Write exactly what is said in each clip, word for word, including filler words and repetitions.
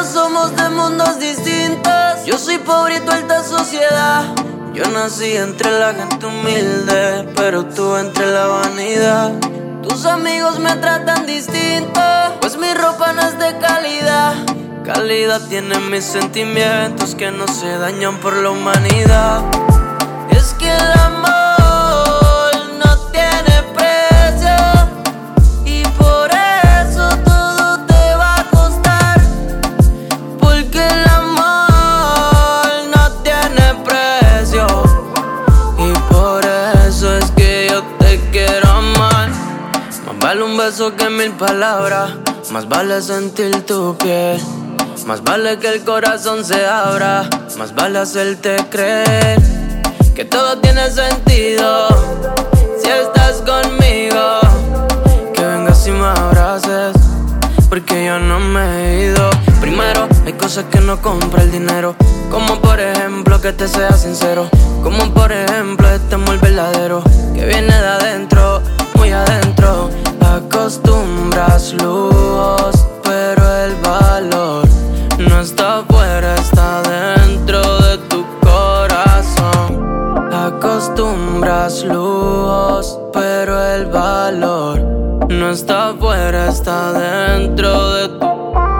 yo somos de mundos distintos. Yo soy pobre y tu alta sociedad. Yo nací entre la gente humilde, pero tú entre la vanidad. Tus amigos me tratan distinto, pues mi ropa no es de calidad. Calidad tienen mis sentimientos que no se dañan por la humanidad. Es que el amor no tiene precio y por eso todo te va a costar. Porque el amor no tiene precio y por eso es que yo te quiero amar. Más vale un beso que mil palabras, más vale sentir tu piel, más vale que el corazón se abra, más vale hacerte creer que todo tiene sentido si estás conmigo. Que vengas y me abraces, porque yo no me he ido. Primero, hay cosas que no compra el dinero, como por ejemplo que te seas sincero, como por ejemplo este amor verdadero que viene de adentro, muy adentro. Acostumbras lujos, pero el valor no está afuera, está dentro de tu corazón. Acostumbras lujos, pero el valor no está afuera, está dentro de tu.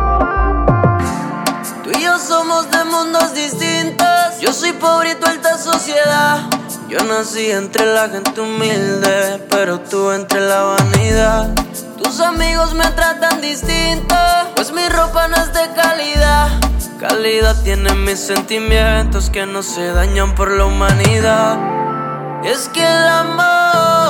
Tú y yo somos de mundos distintos. Yo soy pobre y tu alta sociedad. Yo nací entre la gente humilde, pero tú entre la vanidad. Tus amigos me tratan distinto, pues mi ropa no es de calidad. Calidad tienen mis sentimientos que no se dañan por la humanidad. Es que el amor